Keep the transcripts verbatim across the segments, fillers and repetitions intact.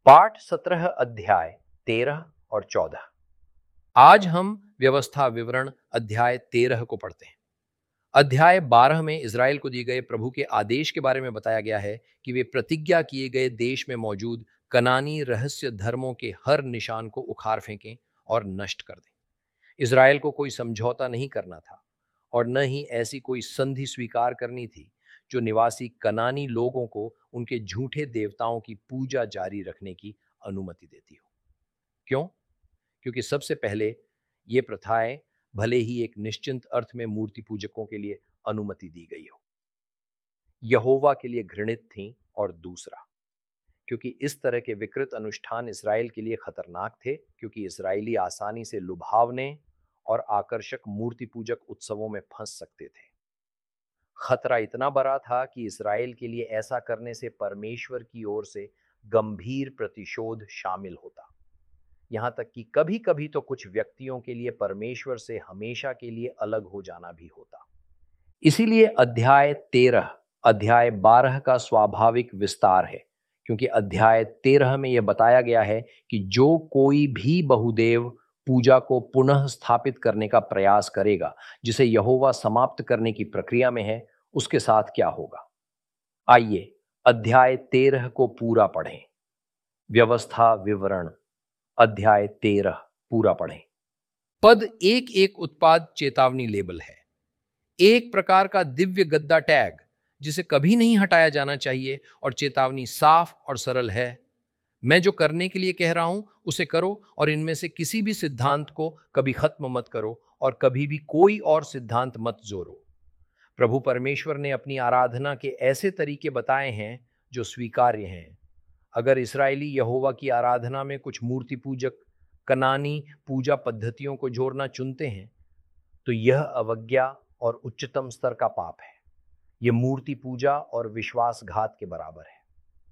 पाठ सत्रह अध्याय तेरह और चौदह। आज हम व्यवस्था विवरण अध्याय तेरह को पढ़ते हैं। अध्याय बारह में इज़राइल को दिए गए प्रभु के आदेश के बारे में बताया गया है कि वे प्रतिज्ञा किए गए देश में मौजूद कनानी रहस्य धर्मों के हर निशान को उखाड़ फेंकें और नष्ट कर दें। इज़राइल को कोई समझौता नहीं करना था और न ही ऐसी कोई संधि स्वीकार करनी थी जो निवासी कनानी लोगों को उनके झूठे देवताओं की पूजा जारी रखने की अनुमति देती हो। क्यों? क्योंकि सबसे पहले ये प्रथाएं भले ही एक निश्चित अर्थ में मूर्ति पूजकों के लिए अनुमति दी गई हो, यहोवा के लिए घृणित थीं, और दूसरा क्योंकि इस तरह के विकृत अनुष्ठान इज़राइल के लिए खतरनाक थे, क्योंकि इज़राइली आसानी से लुभावने और आकर्षक मूर्ति पूजक उत्सवों में फंस सकते थे। खतरा इतना बड़ा था कि इज़राइल के लिए ऐसा करने से परमेश्वर की ओर से गंभीर प्रतिशोध शामिल होता। यहां तक कि कभी कभी तो कुछ व्यक्तियों के लिए परमेश्वर से हमेशा के लिए अलग हो जाना भी होता। इसीलिए अध्याय तेरह अध्याय बारह का स्वाभाविक विस्तार है, क्योंकि अध्याय तेरह में यह बताया गया है कि जो कोई भी बहुदेव पूजा को पुनः स्थापित करने का प्रयास करेगा, जिसे यहोवा समाप्त करने की प्रक्रिया में है, उसके साथ क्या होगा। आइए अध्याय तेरह को पूरा पढ़ें। व्यवस्था विवरण अध्याय तेरह पूरा पढ़ें। पद एक एक उत्पाद चेतावनी लेबल है, एक प्रकार का दिव्य गद्दा टैग जिसे कभी नहीं हटाया जाना चाहिए, और चेतावनी साफ और सरल है। मैं जो करने के लिए कह रहा हूं उसे करो, और इनमें से किसी भी सिद्धांत को कभी खत्म मत करो, और कभी भी कोई और सिद्धांत मत जोड़ो। प्रभु परमेश्वर ने अपनी आराधना के ऐसे तरीके बताए हैं जो स्वीकार्य हैं। अगर इस्राएली यहोवा की आराधना में कुछ मूर्ति पूजक कनानी पूजा पद्धतियों को जोड़ना चुनते हैं, तो यह अवज्ञा और उच्चतम स्तर का पाप है। यह मूर्ति पूजा और विश्वासघात के बराबर है।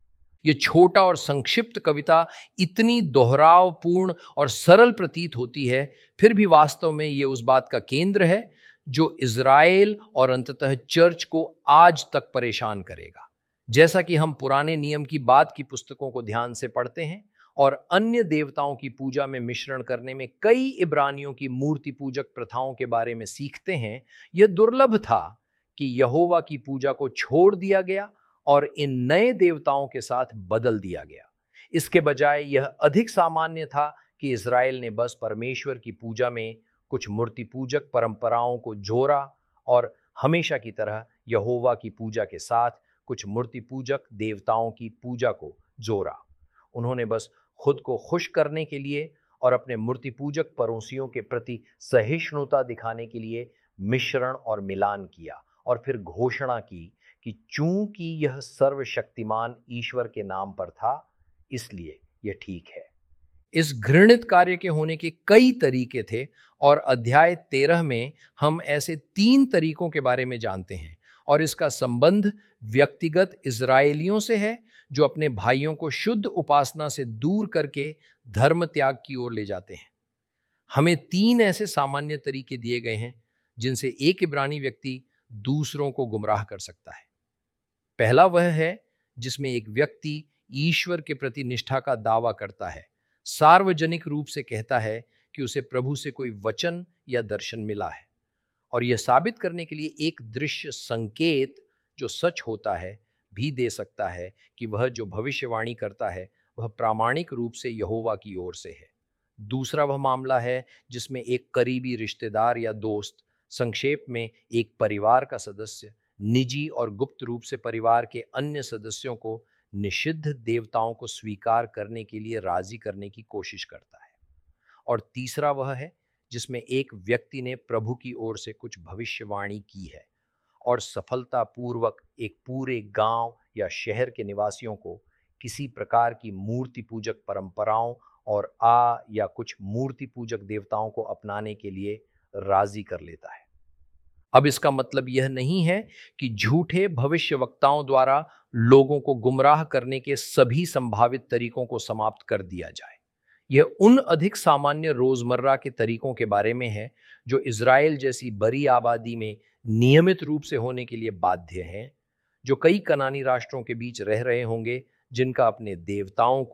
यह छोटा और संक्षिप्त कविता इतनी दोहरावपूर्ण और सरल प्रतीत होती है, फिर भी वास्तव में यह उस बात का केंद्र है जो इज़राइल और अंततः चर्च को आज तक परेशान करेगा। जैसा कि हम पुराने नियम की बाद की पुस्तकों को ध्यान से पढ़ते हैं और अन्य देवताओं की पूजा में मिश्रण करने में कई इब्रानियों की मूर्ति पूजक प्रथाओं के बारे में सीखते हैं, यह दुर्लभ था कि यहोवा की पूजा को छोड़ दिया गया और इन नए देवताओं के साथ बदल दिया गया। इसके बजाय यह अधिक सामान्य था कि इज़राइल ने बस परमेश्वर की पूजा में कुछ मूर्ति पूजक परंपराओं को जोड़ा और हमेशा की तरह यहोवा की पूजा के साथ कुछ मूर्ति पूजक देवताओं की पूजा को जोड़ा। उन्होंने बस खुद को खुश करने के लिए और अपने मूर्ति पूजक पड़ोसियों के प्रति सहिष्णुता दिखाने के लिए मिश्रण और मिलान किया, और फिर घोषणा की कि चूंकि यह सर्वशक्तिमान ईश्वर के नाम पर था, इसलिए यह ठीक है। इस घृणित कार्य के होने के कई तरीके थे, और अध्याय तेरह में हम ऐसे तीन तरीकों के बारे में जानते हैं, और इसका संबंध व्यक्तिगत इज़राइलियों से है जो अपने भाइयों को शुद्ध उपासना से दूर करके धर्म त्याग की ओर ले जाते हैं। हमें तीन ऐसे सामान्य तरीके दिए गए हैं जिनसे एक इब्रानी व्यक्ति दूसरों को गुमराह कर सकता है। पहला वह है जिसमें एक व्यक्ति ईश्वर के प्रति निष्ठा का दावा करता है, सार्वजनिक रूप से कहता है कि उसे प्रभु से कोई वचन या दर्शन मिला है, और यह साबित करने के लिए एक दृश्य संकेत जो सच होता है भी दे सकता है कि वह जो भविष्यवाणी करता है वह प्रामाणिक रूप से यहोवा की ओर से है। दूसरा वह मामला है जिसमें एक करीबी रिश्तेदार या दोस्त, संक्षेप में एक परिवार का सदस्य, निजी और गुप्त रूप से परिवार के अन्य सदस्यों को निषिद्ध देवताओं को स्वीकार करने के लिए राजी करने की कोशिश करता है। और तीसरा वह है जिसमें एक व्यक्ति ने प्रभु की ओर से कुछ भविष्यवाणी की है और सफलतापूर्वक एक पूरे गांव या शहर के निवासियों को किसी प्रकार की मूर्ति पूजक परंपराओं और आ या कुछ मूर्ति पूजक देवताओं को अपनाने के लिए राजी कर लेता है। अब इसका मतलब यह नहीं है कि झूठे भविष्यवक्ताओं द्वारा लोगों को गुमराह करने के सभी संभावित तरीकों को समाप्त कर दिया जाए। यह उन अधिक सामान्य रोजमर्रा के तरीकों के बारे में है जो इज़राइल जैसी बड़ी आबादी में नियमित रूप से होने के लिए बाध्य हैं, जो कई कनानी राष्ट्रों के बीच रह रहे होंगे जिनका अपने देवताओं को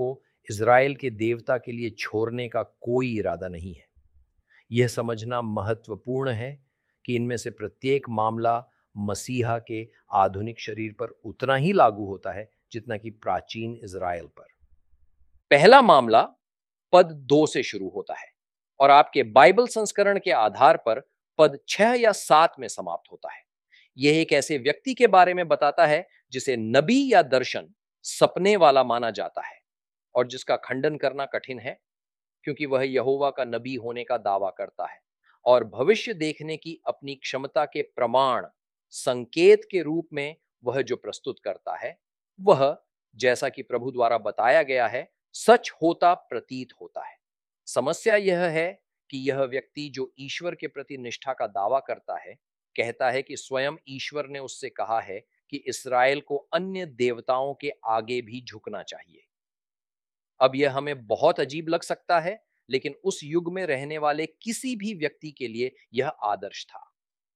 इज़राइल के देवता के लिए छोड़ने का कोई इरादा नहीं है। यह समझना महत्वपूर्ण है कि इनमें से प्रत्येक मामला मसीहा के आधुनिक शरीर पर उतना ही लागू होता है जितना कि प्राचीन इज़राइल पर। पहला मामला पद दो से शुरू होता है और आपके बाइबल संस्करण के आधार पर पद छह या सात में समाप्त होता है। यह एक ऐसे व्यक्ति के बारे में बताता है जिसे नबी या दर्शन सपने वाला माना जाता है और जिसका खंडन करना कठिन है, क्योंकि वह यहोवा का नबी होने का दावा करता है और भविष्य देखने की अपनी क्षमता के प्रमाण संकेत के रूप में वह जो प्रस्तुत करता है वह, जैसा कि प्रभु द्वारा बताया गया है, सच होता प्रतीत होता है। समस्या यह है कि यह व्यक्ति जो ईश्वर के प्रति निष्ठा का दावा करता है, कहता है कि स्वयं ईश्वर ने उससे कहा है कि इस्राएल को अन्य देवताओं के आगे भी झुकना चाहिए। अब यह हमें बहुत अजीब लग सकता है, लेकिन उस युग में रहने वाले किसी भी व्यक्ति के लिए यह आदर्श था।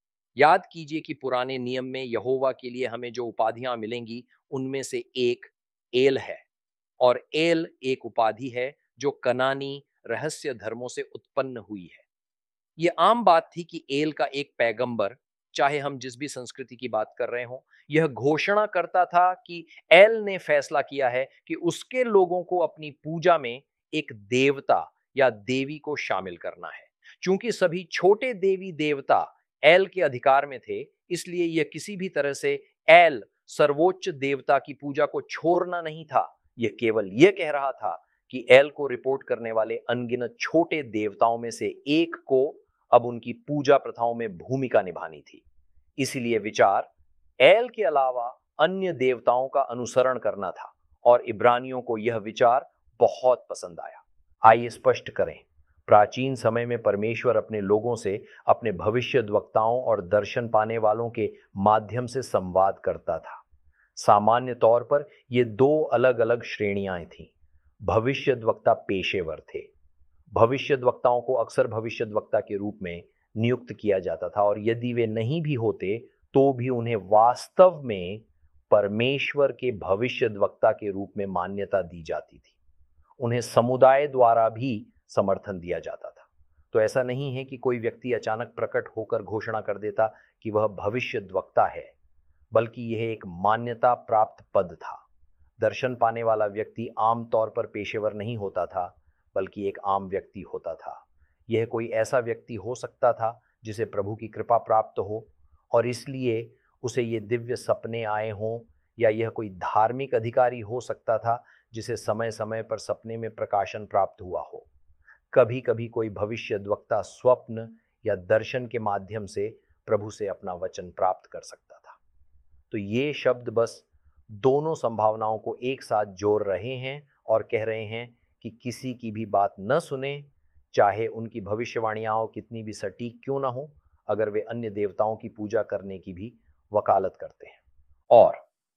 याद कीजिए कि पुराने नियम में यहोवा के लिए हमें जो उपाधियां मिलेंगी उनमें से एक एल है, और एल एक उपाधि है जो कनानी रहस्य धर्मों से उत्पन्न हुई है। ये आम बात थी कि एल का एक पैगंबर, चाहे हम जिस भी संस्कृति की बात कर रहे हों, यह घोषणा करता था कि एल ने फैसला किया है कि उसके लोगों को अपनी पूजा में एक देवता या देवी को शामिल करना है। चूंकि सभी छोटे देवी देवता एल के अधिकार में थे, इसलिए यह किसी भी तरह से एल सर्वोच्च देवता की पूजा को छोड़ना नहीं था। यह केवल यह कह रहा था कि एल को रिपोर्ट करने वाले अनगिनत छोटे देवताओं में से एक को अब उनकी पूजा प्रथाओं में भूमिका निभानी थी। इसीलिए विचार एल के अलावा अन्य देवताओं का अनुसरण करना था और इब्रानियों को यह विचार बहुत पसंद आया। आइए स्पष्ट करें, प्राचीन समय में परमेश्वर अपने लोगों से अपने भविष्यद्वक्ताओं और दर्शन पाने वालों के माध्यम से संवाद करता था। सामान्य तौर पर ये दो अलग अलग श्रेणियां थीं। भविष्यद्वक्ता पेशेवर थे। भविष्यद्वक्ताओं को अक्सर भविष्यद्वक्ता के रूप में नियुक्त किया जाता था, और यदि वे नहीं भी होते तो भी उन्हें वास्तव में परमेश्वर के भविष्यद्वक्ता के रूप में मान्यता दी जाती थी। उन्हें समुदाय द्वारा भी समर्थन दिया जाता था। तो ऐसा नहीं है कि कोई व्यक्ति अचानक प्रकट होकर घोषणा कर देता कि वह भविष्यद्वक्ता है, बल्कि यह एक मान्यता प्राप्त पद था। दर्शन पाने वाला व्यक्ति आमतौर पर पेशेवर नहीं होता था, बल्कि एक आम व्यक्ति होता था। यह कोई ऐसा व्यक्ति हो सकता था जिसे प्रभु की कृपा प्राप्त हो और इसलिए उसे ये दिव्य सपने आए हों, या यह कोई धार्मिक अधिकारी हो सकता था जिसे समय समय पर सपने में प्रकाशन प्राप्त हुआ हो। कभी कभी कोई भविष्यद्वक्ता स्वप्न या दर्शन के माध्यम से प्रभु से अपना वचन प्राप्त कर सकता था। तो ये शब्द बस दोनों संभावनाओं को एक साथ जोड़ रहे हैं और कह रहे हैं कि किसी की भी बात न सुने, चाहे उनकी भविष्यवाणियां कितनी भी सटीक क्यों ना हो, अगर वे अन्य देवताओं की पूजा करने की भी वकालत करते हैं। और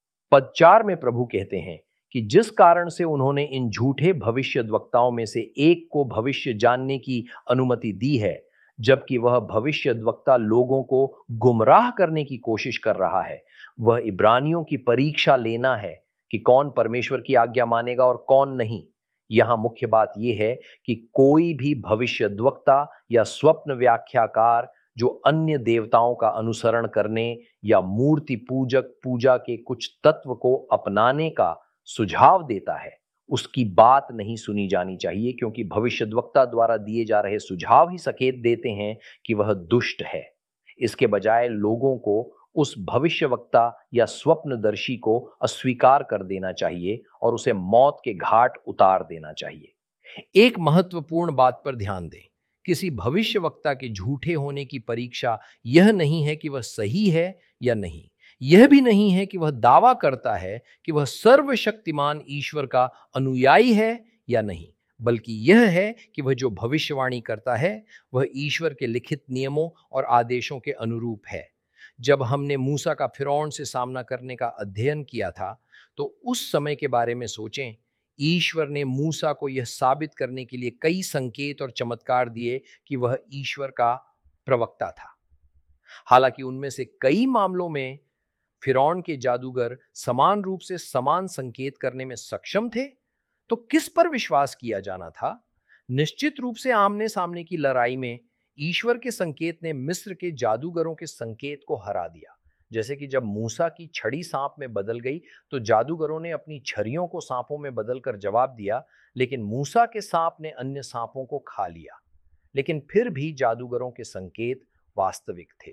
पद चार में प्रभु कहते हैं कि जिस कारण से उन्होंने इन झूठे भविष्यद्वक्ताओं में से एक को भविष्य जानने की अनुमति दी है, जबकि वह भविष्यद्वक्ता लोगों को गुमराह करने की कोशिश कर रहा है, वह इब्रानियों की परीक्षा लेना है कि कौन परमेश्वर की आज्ञा मानेगा और कौन नहीं। यहां मुख्य बात यह है कि कोई भी भविष्यद्वक्ता या स्वप्न व्याख्याकार जो अन्य देवताओं का अनुसरण करने या मूर्ति पूजक पूजा के कुछ तत्व को अपनाने का सुझाव देता है, उसकी बात नहीं सुनी जानी चाहिए, क्योंकि भविष्यद्वक्ता द्वारा दिए जा रहे सुझाव ही संकेत देते हैं कि वह दुष्ट है। इसके बजाय लोगों को उस भविष्यवक्ता या स्वप्नदर्शी को अस्वीकार कर देना चाहिए और उसे मौत के घाट उतार देना चाहिए। एक महत्वपूर्ण बात पर ध्यान दें, किसी भविष्यवक्ता के झूठे होने की परीक्षा यह नहीं है कि वह सही है या नहीं, यह भी नहीं है कि वह दावा करता है कि वह सर्वशक्तिमान ईश्वर का अनुयायी है या नहीं, बल्कि यह है कि वह जो भविष्यवाणी करता है वह ईश्वर के लिखित नियमों और आदेशों के अनुरूप है। जब हमने मूसा का फिरौन से सामना करने का अध्ययन किया था, तो उस समय के बारे में सोचें। ईश्वर ने मूसा को यह साबित करने के लिए कई संकेत और चमत्कार दिए कि वह ईश्वर का प्रवक्ता था। हालांकि उनमें से कई मामलों में फिरौन के जादूगर समान रूप से समान संकेत करने में सक्षम थे, तो किस पर विश्वास किया जाना था? निश्चित रूप से आमने सामने की लड़ाई में ईश्वर के संकेत ने मिस्र के जादूगरों के संकेत को हरा दिया। जैसे कि जब मूसा की छड़ी सांप में बदल गई तो जादूगरों ने अपनी छड़ियों को सांपों में बदलकर जवाब दिया, लेकिन मूसा के सांप ने अन्य सांपों को खा लिया। लेकिन फिर भी जादूगरों के संकेत वास्तविक थे।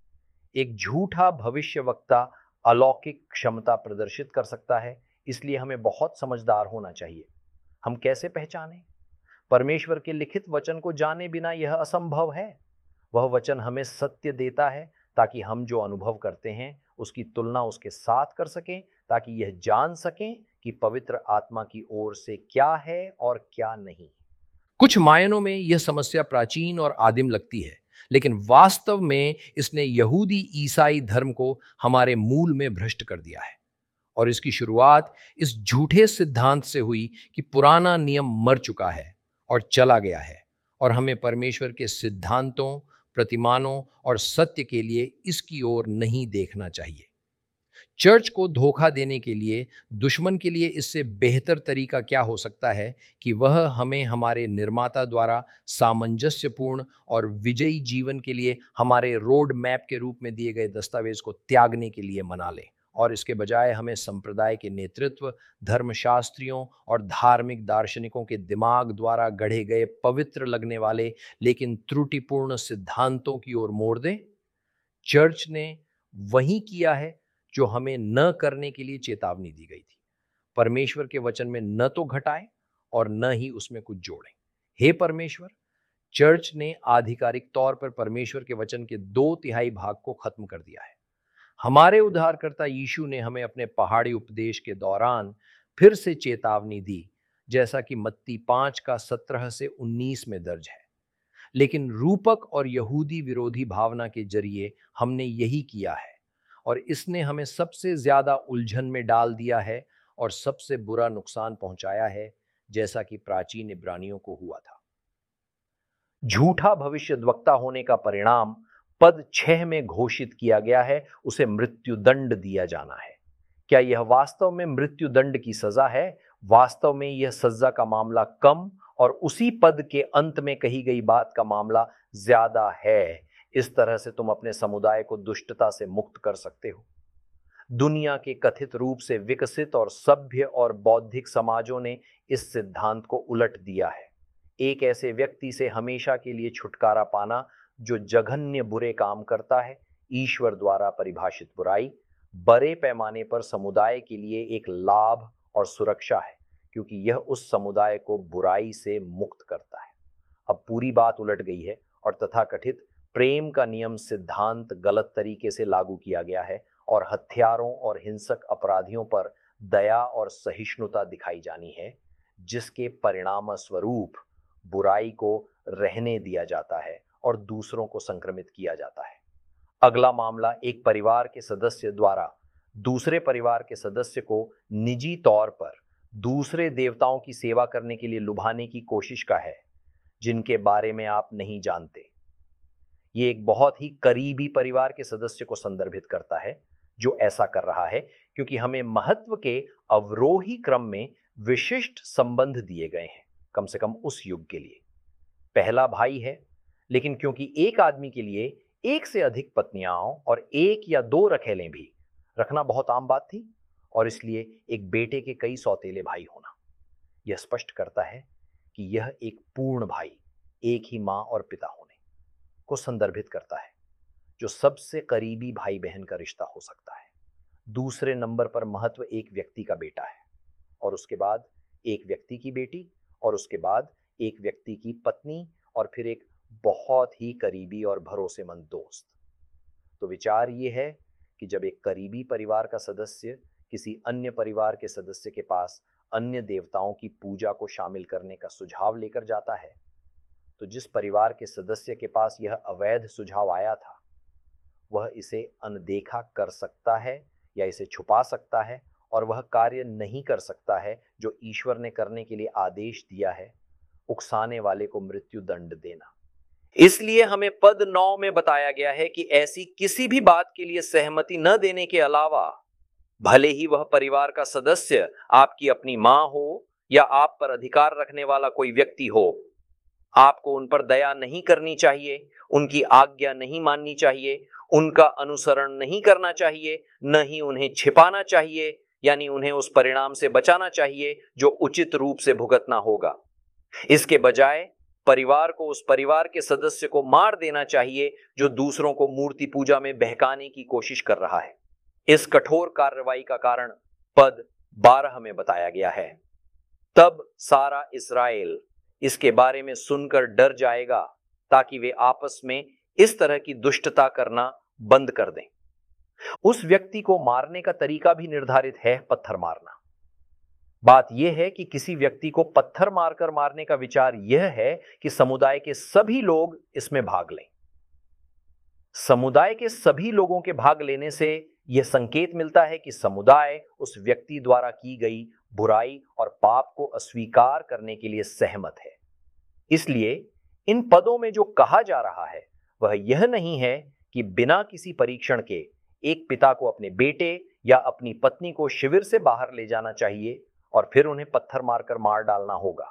एक झूठा भविष्यवक्ता अलौकिक क्षमता प्रदर्शित कर सकता है, इसलिए हमें बहुत समझदार होना चाहिए। हम कैसे पहचानें? परमेश्वर के लिखित वचन को जाने बिना यह असंभव है। वह वचन हमें सत्य देता है ताकि हम जो अनुभव करते हैं उसकी तुलना उसके साथ कर सकें, ताकि यह जान सकें कि पवित्र आत्मा की ओर से क्या है और क्या नहीं। कुछ मायनों में यह समस्या प्राचीन और आदिम लगती है, लेकिन वास्तव में इसने यहूदी ईसाई धर्म को हमारे मूल में भ्रष्ट कर दिया है। और इसकी शुरुआत इस झूठे सिद्धांत से हुई कि पुराना नियम मर चुका है और चला गया है और हमें परमेश्वर के सिद्धांतों, प्रतिमानों और सत्य के लिए इसकी ओर नहीं देखना चाहिए। चर्च को धोखा देने के लिए दुश्मन के लिए इससे बेहतर तरीका क्या हो सकता है कि वह हमें हमारे निर्माता द्वारा सामंजस्यपूर्ण और विजयी जीवन के लिए हमारे रोड मैप के रूप में दिए गए दस्तावेज को त्यागने के लिए मना ले, और इसके बजाय हमें संप्रदाय के नेतृत्व, धर्मशास्त्रियों और धार्मिक दार्शनिकों के दिमाग द्वारा गढ़े गए पवित्र लगने वाले लेकिन त्रुटिपूर्ण सिद्धांतों की ओर मोड़ दे। चर्च ने वही किया है जो हमें न करने के लिए चेतावनी दी गई थी। परमेश्वर के वचन में न तो घटाएं और न ही उसमें कुछ जोड़ें। हे परमेश्वर, चर्च ने आधिकारिक तौर पर परमेश्वर के वचन के दो तिहाई भाग को खत्म कर दिया है। हमारे उद्धारकर्ता यीशु ने हमें अपने पहाड़ी उपदेश के दौरान फिर से चेतावनी दी, जैसा कि मत्ती पांच का सत्रह से उन्नीस में दर्ज है। लेकिन रूपक और यहूदी विरोधी भावना के जरिए हमने यही किया है, और इसने हमें सबसे ज्यादा उलझन में डाल दिया है और सबसे बुरा नुकसान पहुंचाया है, जैसा कि प्राचीन इब्रानियों को हुआ था। झूठा भविष्यद्वक्ता होने का परिणाम पद छह में घोषित किया गया है, उसे मृत्युदंड दिया जाना है। क्या यह वास्तव में मृत्युदंड की सजा है? वास्तव में यह सजा का मामला कम और उसी पद के अंत में कही गई बात का मामला ज्यादा है। इस तरह से तुम अपने समुदाय को दुष्टता से मुक्त कर सकते हो। दुनिया के कथित रूप से विकसित और सभ्य और बौद्धिक समाजों ने इस सिद्धांत को उलट दिया है। एक ऐसे व्यक्ति से हमेशा के लिए छुटकारा पाना जो जघन्य बुरे काम करता है, ईश्वर द्वारा परिभाषित बुराई, बड़े पैमाने पर समुदाय के लिए एक लाभ और सुरक्षा है, क्योंकि यह उस समुदाय को बुराई से मुक्त करता है। अब पूरी बात उलट गई है और तथाकथित प्रेम का नियम सिद्धांत गलत तरीके से लागू किया गया है और हत्यारों और हिंसक अपराधियों पर दया और सहिष्णुता दिखाई जानी है, जिसके परिणाम स्वरूप बुराई को रहने दिया जाता है और दूसरों को संक्रमित किया जाता है। अगला मामला एक परिवार के सदस्य द्वारा दूसरे परिवार के सदस्य को निजी तौर पर दूसरे देवताओं की सेवा करने के लिए लुभाने की कोशिश का है, जिनके बारे में आप नहीं जानते। ये एक बहुत ही करीबी परिवार के सदस्य को संदर्भित करता है जो ऐसा कर रहा है, क्योंकि हमें महत्व के अवरोही क्रम में विशिष्ट संबंध दिए गए हैं, कम से कम उस युग के लिए। पहला भाई है, लेकिन क्योंकि एक आदमी के लिए एक से अधिक पत्नियां और एक या दो रखेलें भी रखना बहुत आम बात थी, और इसलिए एक बेटे के कई सौतेले भाई होना यह स्पष्ट करता है कि यह एक पूर्ण भाई, एक ही मां और पिता होने को संदर्भित करता है, जो सबसे करीबी भाई बहन का रिश्ता हो सकता है। दूसरे नंबर पर महत्व एक व्यक्ति का बेटा है, और उसके बाद एक व्यक्ति की बेटी, और उसके बाद एक व्यक्ति की पत्नी, और फिर एक बहुत ही करीबी और भरोसेमंद दोस्त। तो विचार ये है कि जब एक करीबी परिवार का सदस्य किसी अन्य परिवार के सदस्य के पास अन्य देवताओं की पूजा को शामिल करने का सुझाव लेकर जाता है, तो जिस परिवार के सदस्य के पास यह अवैध सुझाव आया था, वह इसे अनदेखा कर सकता है या इसे छुपा सकता है, और वह कार्य नहीं कर सकता है जो ईश्वर ने करने के लिए आदेश दिया है, उकसाने वाले को मृत्यु दंड देना। इसलिए हमें पद नौ में बताया गया है कि ऐसी किसी भी बात के लिए सहमति न देने के अलावा, भले ही वह परिवार का सदस्य आपकी अपनी मां हो या आप पर अधिकार रखने वाला कोई व्यक्ति हो, आपको उन पर दया नहीं करनी चाहिए, उनकी आज्ञा नहीं माननी चाहिए, उनका अनुसरण नहीं करना चाहिए, न ही उन्हें छिपाना चाहिए, यानी उन्हें उस परिणाम से बचाना चाहिए जो उचित रूप से भुगतना होगा। इसके बजाय परिवार को उस परिवार के सदस्य को मार देना चाहिए जो दूसरों को मूर्ति पूजा में बहकाने की कोशिश कर रहा है। इस कठोर कार्रवाई का कारण पद बारह में बताया गया है। तब सारा इस्राएल इसके बारे में सुनकर डर जाएगा ताकि वे आपस में इस तरह की दुष्टता करना बंद कर दें। उस व्यक्ति को मारने का तरीका भी निर्धारित है, पत्थर मारना। बात यह है कि किसी व्यक्ति को पत्थर मारकर मारने का विचार यह है कि समुदाय के सभी लोग इसमें भाग लें। समुदाय के सभी लोगों के भाग लेने से यह संकेत मिलता है कि समुदाय उस व्यक्ति द्वारा की गई बुराई और पाप को अस्वीकार करने के लिए सहमत है। इसलिए इन पदों में जो कहा जा रहा है वह यह नहीं है कि बिना किसी परीक्षण के एक पिता को अपने बेटे या अपनी पत्नी को शिविर से बाहर ले जाना चाहिए और फिर उन्हें पत्थर मारकर मार डालना होगा।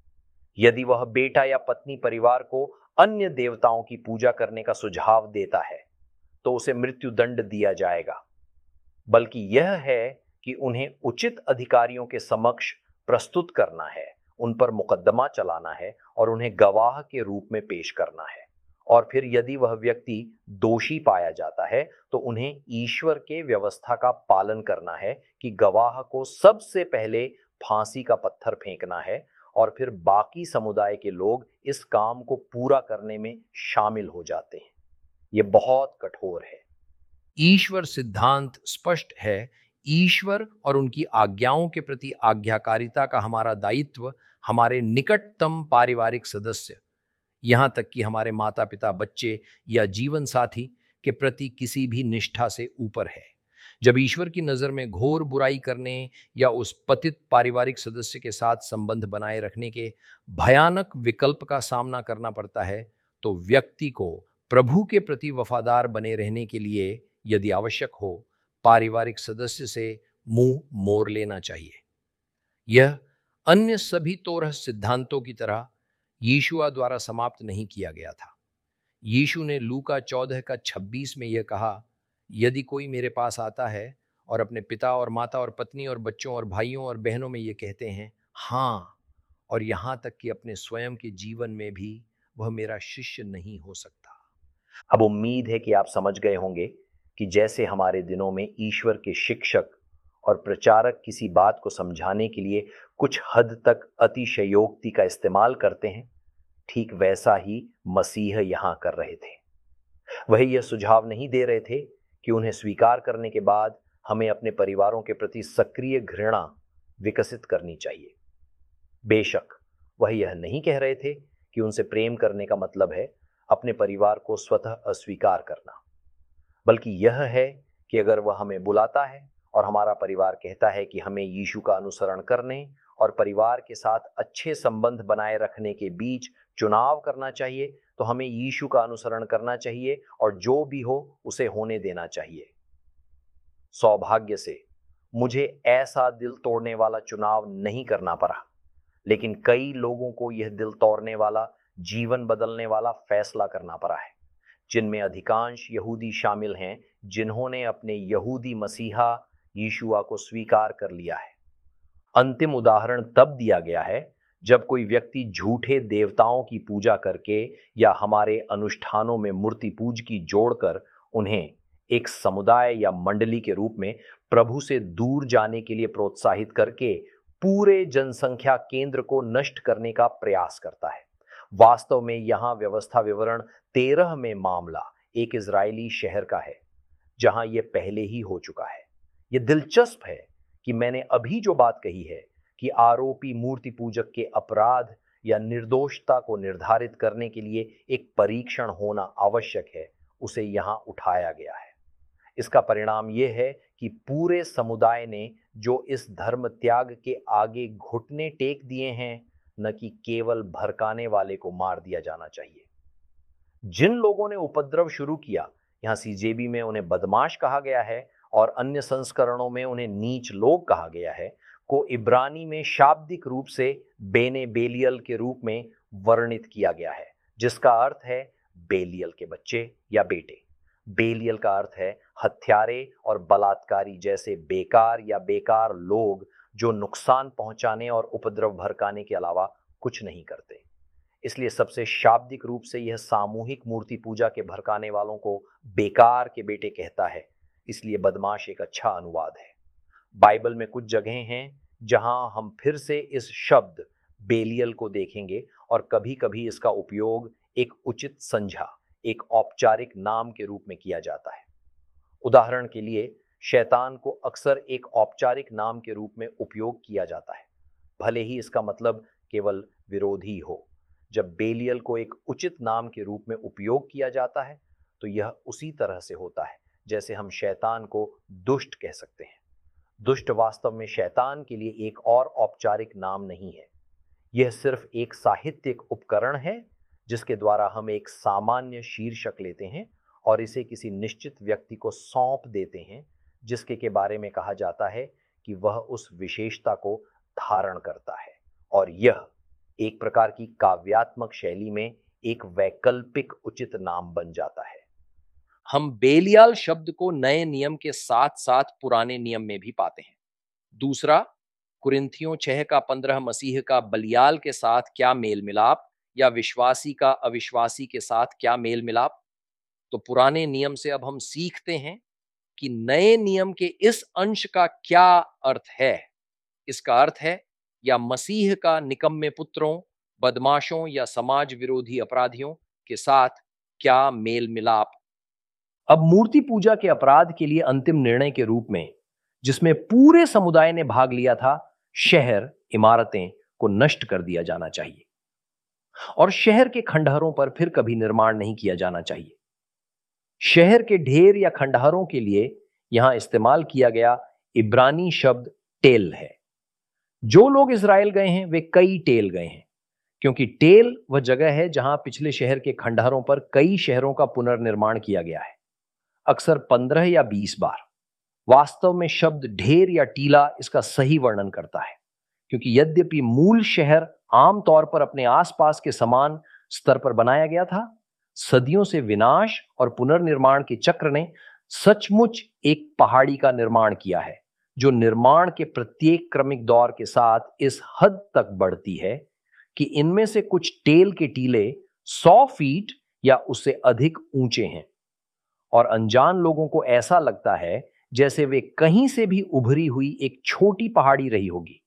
यदि वह बेटा या पत्नी परिवार को अन्य देवताओं की पूजा करने का सुझाव देता है तो उसे मृत्यु दंड दिया जाएगा, बल्कि यह है कि उन्हें उचित अधिकारियों के समक्ष प्रस्तुत करना है, उन पर मुकदमा चलाना है और उन्हें गवाह के रूप में पेश करना है। और फिर यदि वह व्यक्ति दोषी पाया जाता है तो उन्हें ईश्वर के व्यवस्था का पालन करना है कि गवाह को सबसे पहले फांसी का पत्थर फेंकना है और फिर बाकी समुदाय के लोग इस काम को पूरा करने में शामिल हो जाते हैं। यह बहुत कठोर है। ईश्वर सिद्धांत स्पष्ट है। ईश्वर और उनकी आज्ञाओं के प्रति आज्ञाकारिता का हमारा दायित्व हमारे निकटतम पारिवारिक सदस्य, यहां तक कि हमारे माता पिता, बच्चे या जीवन साथी के प्रति किसी भी निष्ठा से ऊपर है। जब ईश्वर की नज़र में घोर बुराई करने या उस पतित पारिवारिक सदस्य के साथ संबंध बनाए रखने के भयानक विकल्प का सामना करना पड़ता है तो व्यक्ति को प्रभु के प्रति वफादार बने रहने के लिए यदि आवश्यक हो पारिवारिक सदस्य से मुंह मोड़ लेना चाहिए। यह अन्य सभी तोरह सिद्धांतों की तरह यीशुआ द्वारा समाप्त नहीं किया गया था। यीशु ने लूका चौदह का छब्बीस में यह कहा, यदि कोई मेरे पास आता है और अपने पिता और माता और पत्नी और बच्चों और भाइयों और बहनों में ये कहते हैं हाँ, और यहाँ तक कि अपने स्वयं के जीवन में भी, वह मेरा शिष्य नहीं हो सकता। अब उम्मीद है कि आप समझ गए होंगे कि जैसे हमारे दिनों में ईश्वर के शिक्षक और प्रचारक किसी बात को समझाने के लिए कुछ हद तक अतिशयोक्ति का इस्तेमाल करते हैं, ठीक वैसा ही मसीह यहां कर रहे थे। वह यह सुझाव नहीं दे रहे थे कि उन्हें स्वीकार करने के बाद हमें अपने परिवारों के प्रति सक्रिय घृणा विकसित करनी चाहिए। बेशक वह यह नहीं कह रहे थे कि उनसे प्रेम करने का मतलब है अपने परिवार को स्वतः अस्वीकार करना, बल्कि यह है कि अगर वह हमें बुलाता है और हमारा परिवार कहता है कि हमें यीशु का अनुसरण करने और परिवार के साथ अच्छे संबंध बनाए रखने के बीच चुनाव करना चाहिए, तो हमें यीशु का अनुसरण करना चाहिए और जो भी हो उसे होने देना चाहिए। सौभाग्य से मुझे ऐसा दिल तोड़ने वाला चुनाव नहीं करना पड़ा, लेकिन कई लोगों को यह दिल तोड़ने वाला, जीवन बदलने वाला फैसला करना पड़ा है, जिनमें अधिकांश यहूदी शामिल हैं, जिन्होंने अपने यहूदी मसीहा यीशुआ को स्वीकार कर लिया है। अंतिम उदाहरण तब दिया गया है जब कोई व्यक्ति झूठे देवताओं की पूजा करके या हमारे अनुष्ठानों में मूर्ति पूज की जोड़कर उन्हें एक समुदाय या मंडली के रूप में प्रभु से दूर जाने के लिए प्रोत्साहित करके पूरे जनसंख्या केंद्र को नष्ट करने का प्रयास करता है। वास्तव में यहां व्यवस्था विवरण तेरह में मामला एक इजरायली शहर का है जहां यह पहले ही हो चुका है। यह दिलचस्प है कि मैंने अभी जो बात कही है कि आरोपी मूर्ति पूजक के अपराध या निर्दोषता को निर्धारित करने के लिए एक परीक्षण होना आवश्यक है, उसे यहां उठाया गया है। इसका परिणाम यह है कि पूरे समुदाय ने जो इस धर्म त्याग के आगे घुटने टेक दिए हैं, न कि केवल भड़काने वाले को मार दिया जाना चाहिए। जिन लोगों ने उपद्रव शुरू किया, यहां सीजेबी में उन्हें बदमाश कहा गया है और अन्य संस्करणों में उन्हें नीच लोग कहा गया है, को इब्रानी में शाब्दिक रूप से बेने बेलियल के रूप में वर्णित किया गया है, जिसका अर्थ है बेलियल के बच्चे या बेटे। बेलियल का अर्थ है हत्यारे और बलात्कारी जैसे बेकार या बेकार लोग जो नुकसान पहुंचाने और उपद्रव भड़काने के अलावा कुछ नहीं करते। इसलिए सबसे शाब्दिक रूप से यह सामूहिक मूर्ति पूजा के भड़काने वालों को बेकार के बेटे कहता है। इसलिए बदमाश एक अच्छा अनुवाद है। बाइबल में कुछ जगहें हैं जहां हम फिर से इस शब्द बेलियल को देखेंगे और कभी कभी इसका उपयोग एक उचित संज्ञा, एक औपचारिक नाम के रूप में किया जाता है। उदाहरण के लिए शैतान को अक्सर एक औपचारिक नाम के रूप में उपयोग किया जाता है, भले ही इसका मतलब केवल विरोधी हो। जब बेलियल को एक उचित नाम के रूप में उपयोग किया जाता है तो यह उसी तरह से होता है जैसे हम शैतान को दुष्ट कह सकते हैं। दुष्ट वास्तव में शैतान के लिए एक और औपचारिक नाम नहीं है। यह सिर्फ एक साहित्यिक उपकरण है जिसके द्वारा हम एक सामान्य शीर्षक लेते हैं और इसे किसी निश्चित व्यक्ति को सौंप देते हैं, जिसके के बारे में कहा जाता है कि वह उस विशेषता को धारण करता है, और यह एक प्रकार की काव्यात्मक शैली में एक वैकल्पिक उचित नाम बन जाता है। हम बेलियाल शब्द को नए नियम के साथ साथ पुराने नियम में भी पाते हैं। दूसरा, कुरिन्थियों छह का पंद्रह मसीह का बलियाल के साथ क्या मेल मिलाप या विश्वासी का अविश्वासी के साथ क्या मेल मिलाप। तो पुराने नियम से अब हम सीखते हैं कि नए नियम के इस अंश का क्या अर्थ है। इसका अर्थ है या मसीह का निकम्मे पुत्रों, बदमाशों या समाज विरोधी अपराधियों के साथ क्या मेल मिलाप। अब मूर्ति पूजा के अपराध के लिए अंतिम निर्णय के रूप में, जिसमें पूरे समुदाय ने भाग लिया था, शहर, इमारतें को नष्ट कर दिया जाना चाहिए और शहर के खंडहरों पर फिर कभी निर्माण नहीं किया जाना चाहिए। शहर के ढेर या खंडहरों के लिए यहां इस्तेमाल किया गया इब्रानी शब्द टेल है। जो लोग इजराइल गए हैं वे कई टेल गए हैं, क्योंकि टेल वह जगह है जहां पिछले शहर के खंडहरों पर कई शहरों का पुनर्निर्माण किया गया है, अक्सर पंद्रह या बीस बार। वास्तव में शब्द ढेर या टीला इसका सही वर्णन करता है, क्योंकि यद्यपि मूल शहर आमतौर पर अपने आसपास के समान स्तर पर बनाया गया था, सदियों से विनाश और पुनर्निर्माण के चक्र ने सचमुच एक पहाड़ी का निर्माण किया है, जो निर्माण के प्रत्येक क्रमिक दौर के साथ इस हद तक बढ़ती है कि इनमें से कुछ टेल के टीले सौ फीट या उससे अधिक ऊंचे हैं और अनजान लोगों को ऐसा लगता है जैसे वे कहीं से भी उभरी हुई एक छोटी पहाड़ी रही होगी।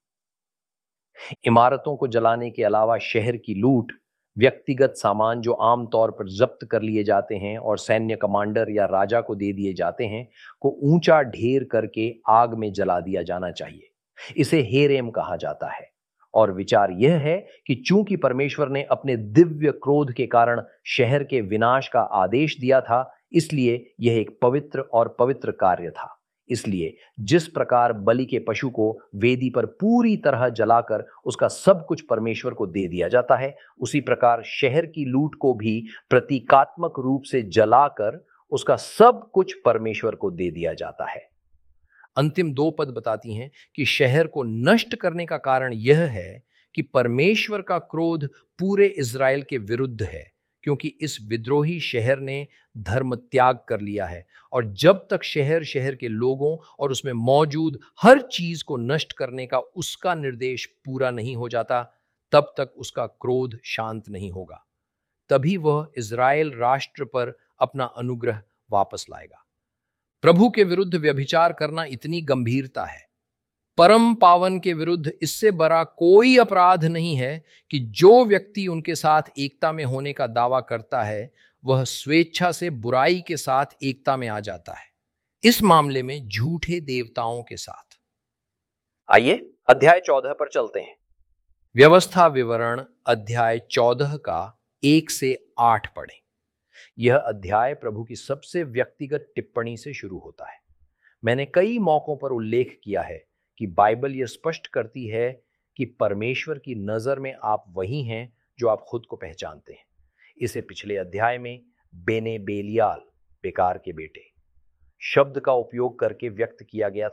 इमारतों को जलाने के अलावा शहर की लूट, व्यक्तिगत सामान जो आमतौर पर जब्त कर लिए जाते हैं और सैन्य कमांडर या राजा को दे दिए जाते हैं, को ऊंचा ढेर करके आग में जला दिया जाना चाहिए। इसे हेरेम कहा जाता है और विचार यह है कि चूंकि परमेश्वर ने अपने दिव्य क्रोध के कारण शहर के विनाश का आदेश दिया था, इसलिए यह एक पवित्र और पवित्र कार्य था। इसलिए जिस प्रकार बलि के पशु को वेदी पर पूरी तरह जलाकर उसका सब कुछ परमेश्वर को दे दिया जाता है, उसी प्रकार शहर की लूट को भी प्रतीकात्मक रूप से जलाकर उसका सब कुछ परमेश्वर को दे दिया जाता है। अंतिम दो पद बताती हैं कि शहर को नष्ट करने का कारण यह है कि परमेश्वर का क्रोध पूरे इज़राइल के विरुद्ध है, क्योंकि इस विद्रोही शहर ने धर्म त्याग कर लिया है, और जब तक शहर शहर के लोगों और उसमें मौजूद हर चीज को नष्ट करने का उसका निर्देश पूरा नहीं हो जाता, तब तक उसका क्रोध शांत नहीं होगा। तभी वह इज़राइल राष्ट्र पर अपना अनुग्रह वापस लाएगा। प्रभु के विरुद्ध व्यभिचार करना इतनी गंभीरता है, परम पावन के विरुद्ध इससे बड़ा कोई अपराध नहीं है कि जो व्यक्ति उनके साथ एकता में होने का दावा करता है, वह स्वेच्छा से बुराई के साथ एकता में आ जाता है, इस मामले में झूठे देवताओं के साथ। आइए अध्याय चौदह पर चलते हैं। व्यवस्था विवरण अध्याय चौदह का एक से आठ पढ़ें। यह अध्याय प्रभु की सबसे व्यक्तिगत टिप्पणी से शुरू होता है। मैंने कई मौकों पर उल्लेख किया है कि बाइबल यह स्पष्ट करती है कि परमेश्वर की नजर में आप वही हैं जो आप खुद को पहचानते हैं। इसे पिछले अध्याय में बेने बेलियाल, बेकार के बेटे, शब्द का उपयोग करके व्यक्त किया गया था,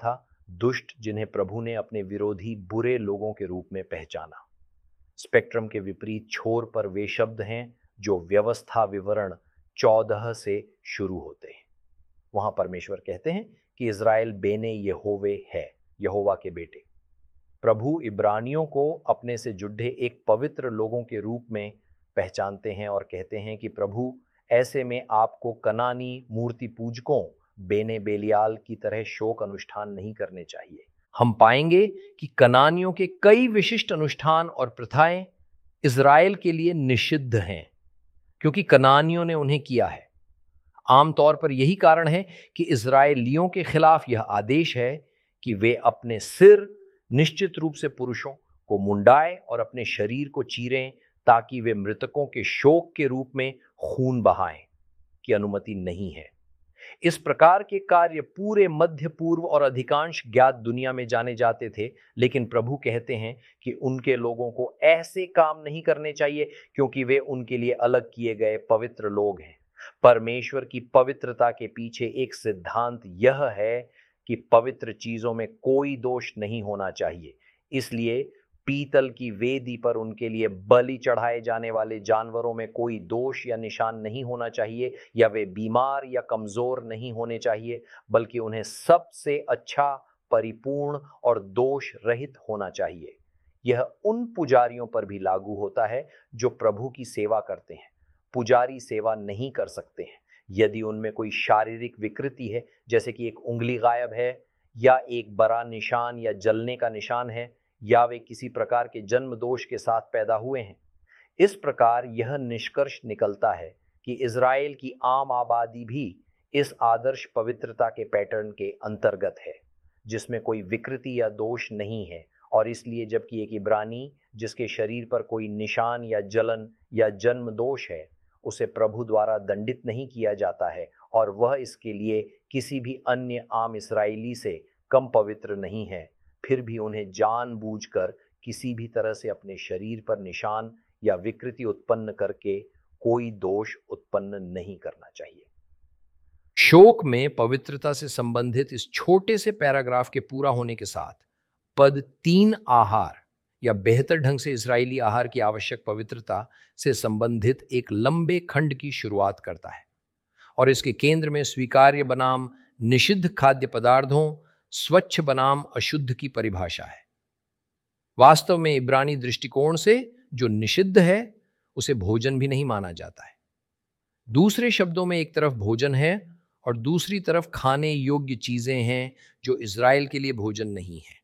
दुष्ट जिन्हें प्रभु ने अपने विरोधी बुरे लोगों के रूप में पहचाना। स्पेक्ट्रम के विपरीत छोर पर वे शब्द हैं जो व्यवस्था विवरण चौदह से शुरू होते हैं। वहां परमेश्वर कहते हैं कि इज़राइल बेने यहोवे है, यहोवा के बेटे। प्रभु इब्रानियों को अपने से जुड़े एक पवित्र लोगों के रूप में पहचानते हैं और कहते हैं कि प्रभु ऐसे में आपको कनानी मूर्ति पूजकों बेने बेलियाल की तरह शोक अनुष्ठान नहीं करने चाहिए। हम पाएंगे कि कनानियों के कई विशिष्ट अनुष्ठान और प्रथाएं इज़राइल के लिए निषिद्ध हैं, क्योंकि कनानियों ने उन्हें किया है। आमतौर पर यही कारण है कि इज़राइलियों के खिलाफ यह आदेश है कि वे अपने सिर निश्चित रूप से पुरुषों को मुंडाएं और अपने शरीर को चीरें, ताकि वे मृतकों के शोक के रूप में खून बहाएं की अनुमति नहीं है। इस प्रकार के कार्य पूरे मध्य पूर्व और अधिकांश ज्ञात दुनिया में जाने जाते थे, लेकिन प्रभु कहते हैं कि उनके लोगों को ऐसे काम नहीं करने चाहिए, क्योंकि वे उनके लिए अलग किए गए पवित्र लोग हैं। परमेश्वर की पवित्रता के पीछे एक सिद्धांत यह है कि पवित्र चीजों में कोई दोष नहीं होना चाहिए। इसलिए पीतल की वेदी पर उनके लिए बलि चढ़ाए जाने वाले जानवरों में कोई दोष या निशान नहीं होना चाहिए, या वे बीमार या कमजोर नहीं होने चाहिए, बल्कि उन्हें सबसे अच्छा, परिपूर्ण और दोष रहित होना चाहिए। यह उन पुजारियों पर भी लागू होता है जो प्रभु की सेवा करते हैं। पुजारी सेवा नहीं कर सकते हैं यदि उनमें कोई शारीरिक विकृति है, जैसे कि एक उंगली गायब है, या एक बड़ा निशान या जलने का निशान है, या वे किसी प्रकार के जन्म दोष के साथ पैदा हुए हैं। इस प्रकार यह निष्कर्ष निकलता है कि इज़राइल की आम आबादी भी इस आदर्श पवित्रता के पैटर्न के अंतर्गत है, जिसमें कोई विकृति या दोष नहीं है। और इसलिए जबकि एक इब्रानी जिसके शरीर पर कोई निशान या जलन या जन्म दोष है, उसे प्रभु द्वारा दंडित नहीं किया जाता है, और वह इसके लिए किसी भी अन्य आम इस्राएली से कम पवित्र नहीं है, फिर भी उन्हें जानबूझकर किसी भी तरह से अपने शरीर पर निशान या विकृति उत्पन्न करके कोई दोष उत्पन्न नहीं करना चाहिए। शोक में पवित्रता से संबंधित इस छोटे से पैराग्राफ के पूरा होने के साथ पद तीन आहार या बेहतर ढंग से इजरायली आहार की आवश्यक पवित्रता से संबंधित एक लंबे खंड की शुरुआत करता है, और इसके केंद्र में स्वीकार्य बनाम निषिद्ध खाद्य पदार्थों, स्वच्छ बनाम अशुद्ध की परिभाषा है। वास्तव में इब्रानी दृष्टिकोण से जो निषिद्ध है उसे भोजन भी नहीं माना जाता है। दूसरे शब्दों में, एक तरफ भोजन है और दूसरी तरफ खाने योग्य चीजें हैं जो इज़राइल के लिए भोजन नहीं है।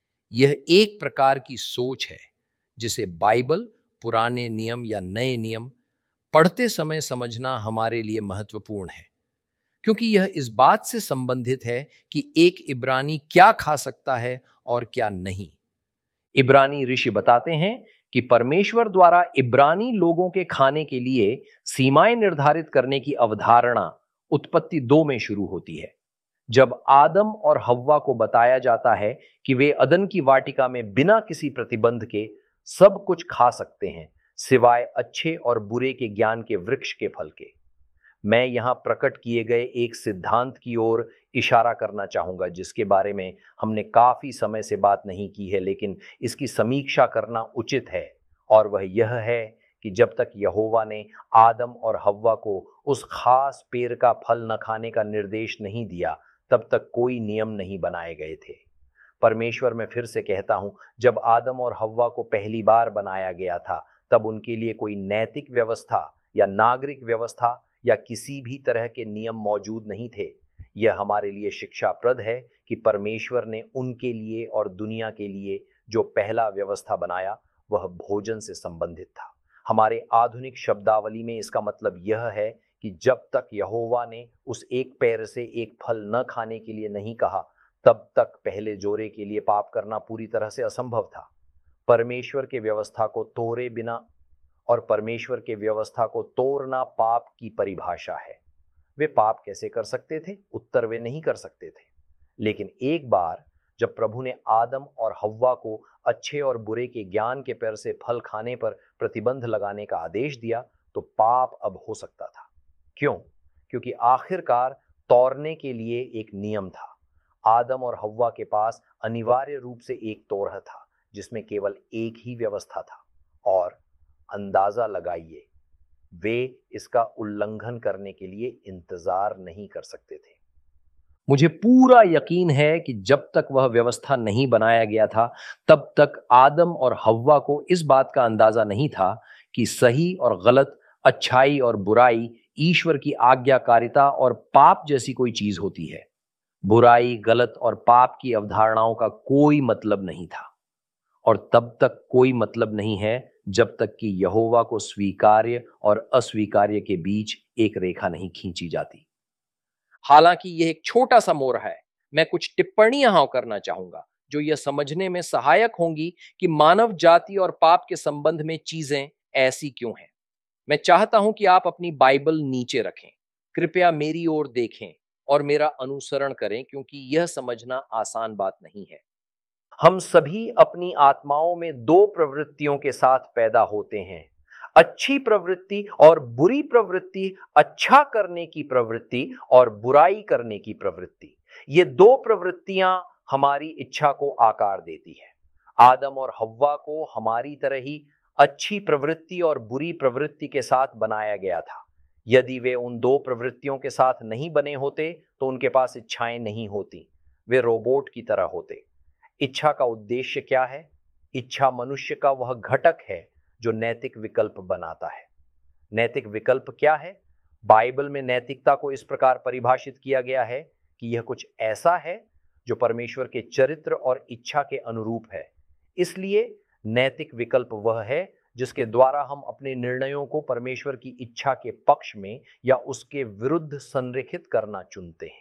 यह एक प्रकार की सोच है जिसे बाइबल, पुराने नियम या नए नियम पढ़ते समय समझना हमारे लिए महत्वपूर्ण है, क्योंकि यह इस बात से संबंधित है कि एक इब्रानी क्या खा सकता है और क्या नहीं। इब्रानी ऋषि बताते हैं कि परमेश्वर द्वारा इब्रानी लोगों के खाने के लिए सीमाएं निर्धारित करने की अवधारणा उत्पत्ति दो में शुरू होती है, जब आदम और हव्वा को बताया जाता है कि वे अदन की वाटिका में बिना किसी प्रतिबंध के सब कुछ खा सकते हैं, सिवाय अच्छे और बुरे के ज्ञान के वृक्ष के फल के। मैं यहां प्रकट किए गए एक सिद्धांत की ओर इशारा करना चाहूंगा, जिसके बारे में हमने काफी समय से बात नहीं की है, लेकिन इसकी समीक्षा करना उचित है। और वह यह है कि जब तक यहोवा ने आदम और हव्वा को उस खास पेड़ का फल न खाने का निर्देश नहीं दिया, तब तक कोई नियम नहीं बनाए गए थे। परमेश्वर, मैं फिर से कहता हूं, जब आदम और हव्वा को पहली बार बनाया गया था, तब उनके लिए कोई नैतिक व्यवस्था या नागरिक व्यवस्था या किसी भी तरह के नियम मौजूद नहीं थे। यह हमारे लिए शिक्षाप्रद है कि परमेश्वर ने उनके लिए और दुनिया के लिए जो पहला व्यवस्था बनाया वह भोजन से संबंधित था। हमारे आधुनिक शब्दावली में इसका मतलब यह है कि जब तक यहोवा ने उस एक पेड़ से एक फल न खाने के लिए नहीं कहा, तब तक पहले जोड़े के लिए पाप करना पूरी तरह से असंभव था। परमेश्वर के व्यवस्था को तोड़े बिना और परमेश्वर के व्यवस्था को तोड़ना पाप की परिभाषा है। वे पाप कैसे कर सकते थे? उत्तर, वे नहीं कर सकते थे। लेकिन एक बार जब प्रभु ने आदम और हव्वा को अच्छे और बुरे के ज्ञान के पेड़ से फल खाने पर प्रतिबंध लगाने का आदेश दिया, तो पाप अब हो सकता था। क्यों? क्योंकि आखिरकार तोड़ने के लिए एक नियम था। आदम और हव्वा के पास अनिवार्य रूप से एक तोरह था जिसमें केवल एक ही व्यवस्था था, और अंदाजा लगाइए, वे इसका उल्लंघन करने के लिए इंतजार नहीं कर सकते थे। मुझे पूरा यकीन है कि जब तक वह व्यवस्था नहीं बनाया गया था, तब तक आदम और हव्वा को इस बात का अंदाजा नहीं था कि सही और गलत, अच्छाई और बुराई ईश्वर की आज्ञाकारिता और पाप जैसी कोई चीज होती है। बुराई, गलत और पाप की अवधारणाओं का कोई मतलब नहीं था, और तब तक कोई मतलब नहीं है जब तक कि यहोवा को स्वीकार्य और अस्वीकार्य के बीच एक रेखा नहीं खींची जाती। हालांकि यह एक छोटा सा मोड़ है, मैं कुछ टिप्पणियां यहां करना चाहूंगा जो यह समझने में सहायक होंगी कि मानव जाति और पाप के संबंध में चीजें ऐसी क्यों हैं। मैं चाहता हूं कि आप अपनी बाइबल नीचे रखें, कृपया मेरी ओर देखें और मेरा अनुसरण करें, क्योंकि यह समझना आसान बात नहीं है। हम सभी अपनी आत्माओं में दो प्रवृत्तियों के साथ पैदा होते हैं, अच्छी प्रवृत्ति और बुरी प्रवृत्ति, अच्छा करने की प्रवृत्ति और बुराई करने की प्रवृत्ति। ये दो प्रवृत्तियां हमारी इच्छा को आकार देती है। आदम और हव्वा को हमारी तरह ही अच्छी प्रवृत्ति और बुरी प्रवृत्ति के साथ बनाया गया था। यदि वे उन दो प्रवृत्तियों के साथ नहीं बने होते तो उनके पास इच्छाएं नहीं होती, वे रोबोट की तरह होते। इच्छा का उद्देश्य क्या है? इच्छा मनुष्य का वह घटक है जो नैतिक विकल्प बनाता है। नैतिक विकल्प क्या है? बाइबल में नैतिकता को इस प्रकार परिभाषित किया गया है कि यह कुछ ऐसा है जो परमेश्वर के चरित्र और इच्छा के अनुरूप है। इसलिए नैतिक विकल्प वह है जिसके द्वारा हम अपने निर्णयों को परमेश्वर की इच्छा के पक्ष में या उसके विरुद्ध संरेखित करना चुनते हैं।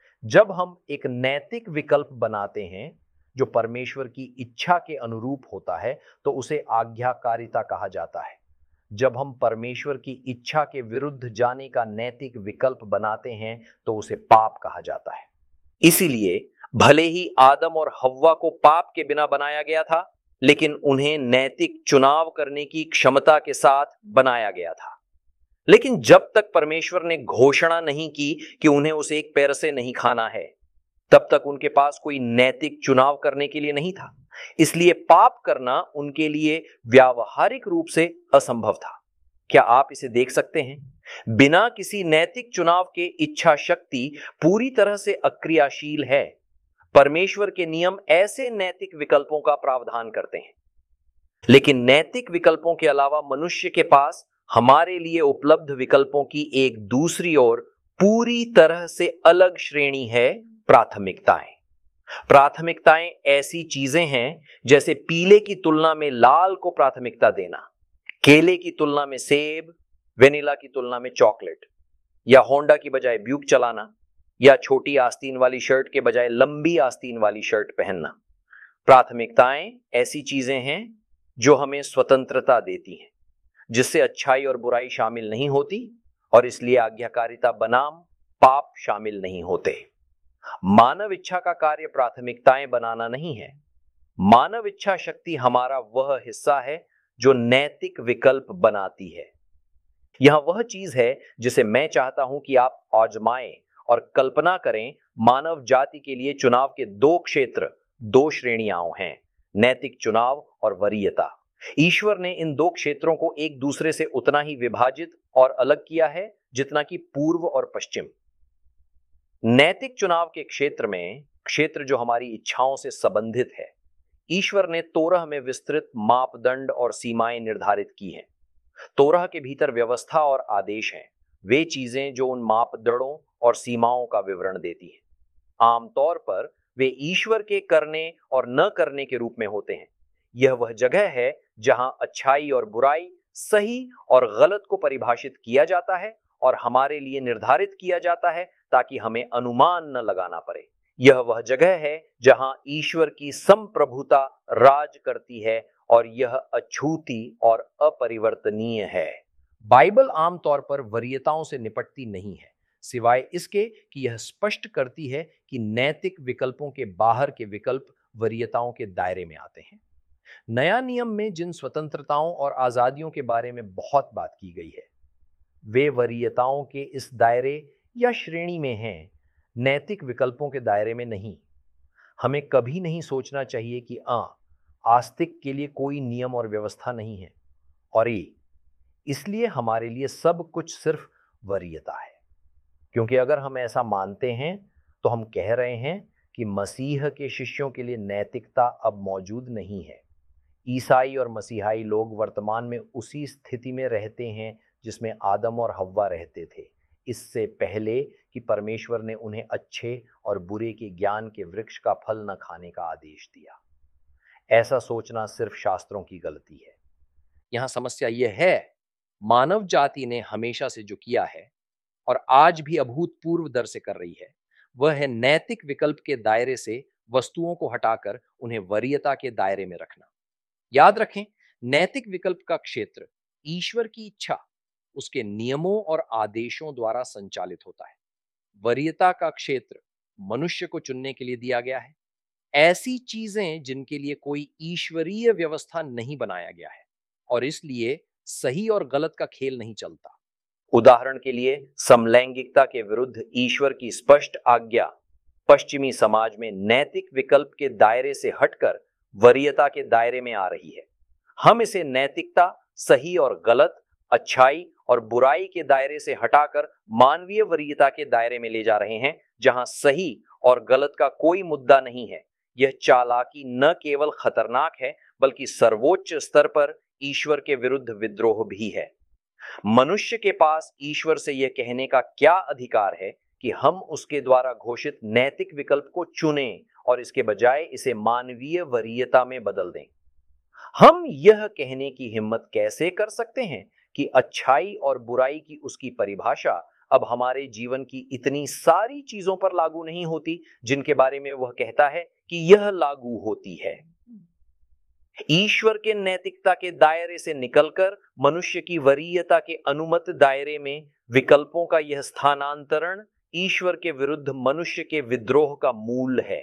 जब हम एक नैतिक विकल्प बनाते हैं जो परमेश्वर की इच्छा के अनुरूप होता है तो उसे आज्ञाकारिता कहा जाता है। जब हम परमेश्वर की इच्छा के विरुद्ध जाने का नैतिक विकल्प बनाते हैं तो उसे पाप कहा जाता है। इसीलिए भले ही आदम और हव्वा को पाप के बिना बनाया गया था, लेकिन उन्हें नैतिक चुनाव करने की क्षमता के साथ बनाया गया था। लेकिन जब तक परमेश्वर ने घोषणा नहीं की कि उन्हें उस एक पेड़ से नहीं खाना है, तब तक उनके पास कोई नैतिक चुनाव करने के लिए नहीं था। इसलिए पाप करना उनके लिए व्यावहारिक रूप से असंभव था। क्या आप इसे देख सकते हैं? बिना किसी नैतिक चुनाव के इच्छा शक्ति पूरी तरह से अक्रियाशील है। परमेश्वर के नियम ऐसे नैतिक विकल्पों का प्रावधान करते हैं, लेकिन नैतिक विकल्पों के अलावा मनुष्य के पास हमारे लिए उपलब्ध विकल्पों की एक दूसरी और पूरी तरह से अलग श्रेणी है, प्राथमिकताएं। प्राथमिकताएं ऐसी चीजें हैं जैसे पीले की तुलना में लाल को प्राथमिकता देना, केले की तुलना में सेब, वेनिला की तुलना में चॉकलेट, या होंडा की बजाय ब्यूक चलाना, या छोटी आस्तीन वाली शर्ट के बजाय लंबी आस्तीन वाली शर्ट पहनना। प्राथमिकताएं ऐसी चीजें हैं जो हमें स्वतंत्रता देती हैं, जिससे अच्छाई और बुराई शामिल नहीं होती, और इसलिए आज्ञाकारिता बनाम पाप शामिल नहीं होते। मानव इच्छा का कार्य प्राथमिकताएं बनाना नहीं है। मानव इच्छा शक्ति हमारा वह हिस्सा है जो नैतिक विकल्प बनाती है। यह वह चीज है जिसे मैं चाहता हूं कि आप आजमाएं और कल्पना करें। मानव जाति के लिए चुनाव के दो क्षेत्र, दो श्रेणियां हैं, नैतिक चुनाव और वरीयता। ईश्वर ने इन दो क्षेत्रों को एक दूसरे से उतना ही विभाजित और अलग किया है जितना कि पूर्व और पश्चिम। नैतिक चुनाव के क्षेत्र में, क्षेत्र जो हमारी इच्छाओं से संबंधित है, ईश्वर ने तोरह में विस्तृत मापदंड और सीमाएं निर्धारित की हैं। तोरह के भीतर व्यवस्था और आदेश हैं, वे चीजें जो उन मापदंडों और सीमाओं का विवरण देती हैं। आमतौर पर वे ईश्वर के करने और न करने के रूप में होते हैं। यह वह जगह है जहां अच्छाई और बुराई, सही और गलत को परिभाषित किया जाता है और हमारे लिए निर्धारित किया जाता है ताकि हमें अनुमान न लगाना पड़े। यह वह जगह है जहां ईश्वर की संप्रभुता राज करती है और यह अछूती और अपरिवर्तनीय है। बाइबल आमतौर पर वरीयताओं से निपटती नहीं है, सिवाय इसके कि यह स्पष्ट करती है कि नैतिक विकल्पों के बाहर के विकल्प वरीयताओं के दायरे में आते हैं। नया नियम में जिन स्वतंत्रताओं और आजादियों के बारे में बहुत बात की गई है, वे वरीयताओं के इस दायरे या श्रेणी में हैं, नैतिक विकल्पों के दायरे में नहीं। हमें कभी नहीं सोचना चाहिए कि आ आस्तिक के लिए कोई नियम और व्यवस्था नहीं है, और ये इसलिए हमारे लिए सब कुछ सिर्फ वरीयता है। क्योंकि अगर हम ऐसा मानते हैं तो हम कह रहे हैं कि मसीह के शिष्यों के लिए नैतिकता अब मौजूद नहीं है। ईसाई और मसीहाई लोग वर्तमान में उसी स्थिति में रहते हैं जिसमें आदम और हव्वा रहते थे, इससे पहले कि परमेश्वर ने उन्हें अच्छे और बुरे के ज्ञान के वृक्ष का फल न खाने का आदेश दिया। ऐसा सोचना सिर्फ शास्त्रों की गलती है। यहां समस्या यह है, मानव जाति ने हमेशा से जो किया है और आज भी अभूतपूर्व दर से कर रही है, वह है नैतिक विकल्प के दायरे से वस्तुओं को हटाकर उन्हें वरीयता के दायरे में रखना। याद रखें, नैतिक विकल्प का क्षेत्र ईश्वर की इच्छा, उसके नियमों और आदेशों द्वारा संचालित होता है। वरीयता का क्षेत्र मनुष्य को चुनने के लिए दिया गया है, ऐसी चीजें जिनके लिए कोई ईश्वरीय व्यवस्था नहीं बनाया गया है, और इसलिए सही और गलत का खेल नहीं चलता। उदाहरण के लिए, समलैंगिकता के विरुद्ध ईश्वर की स्पष्ट आज्ञा पश्चिमी समाज में नैतिक विकल्प के दायरे से हटकर वरीयता के दायरे में आ रही है। हम इसे नैतिकता, सही और गलत, अच्छाई और बुराई के दायरे से हटाकर मानवीय वरीयता के दायरे में ले जा रहे हैं, जहां सही और गलत का कोई मुद्दा नहीं है। यह चालाकी न केवल खतरनाक है, बल्कि सर्वोच्च स्तर पर ईश्वर के विरुद्ध विद्रोह भी है। मनुष्य के पास ईश्वर से यह कहने का क्या अधिकार है कि हम उसके द्वारा घोषित नैतिक विकल्प को चुनें और इसके बजाय इसे मानवीय वरीयता में बदल दें? हम यह कहने की हिम्मत कैसे कर सकते हैं कि अच्छाई और बुराई की उसकी परिभाषा अब हमारे जीवन की इतनी सारी चीजों पर लागू नहीं होती जिनके बारे में वह कहता है कि यह लागू होती है? ईश्वर के नैतिकता के दायरे से निकलकर मनुष्य की वरीयता के अनुमत दायरे में विकल्पों का यह स्थानांतरण ईश्वर के विरुद्ध मनुष्य के विद्रोह का मूल है।